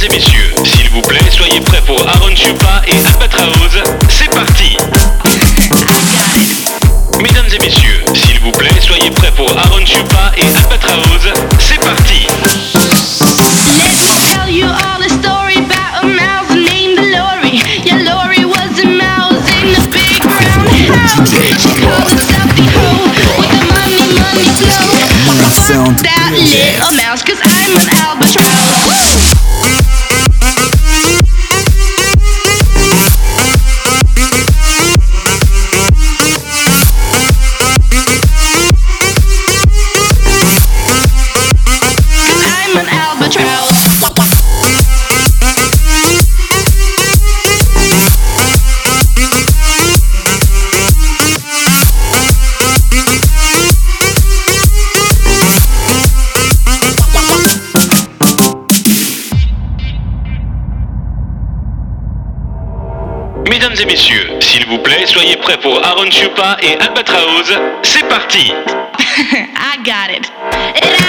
et messieurs, s'il vous plaît, soyez prêts pour Aaron Chupa et Albatraoz. C'est parti. Mesdames et messieurs, s'il vous plaît, soyez prêts pour Aaron Chupa et Albatraoz. C'est parti. Let me tell you all a story about a mouse named Lori. Yeah, Lori was a mouse in a big brown house. She called herself the hoe with the money flow. Fuck that little mouse, 'cause I'm an albatross. Mesdames et messieurs, s'il vous plaît, soyez prêts pour Aaron Chupa et Albatraoz. C'est parti. I got it.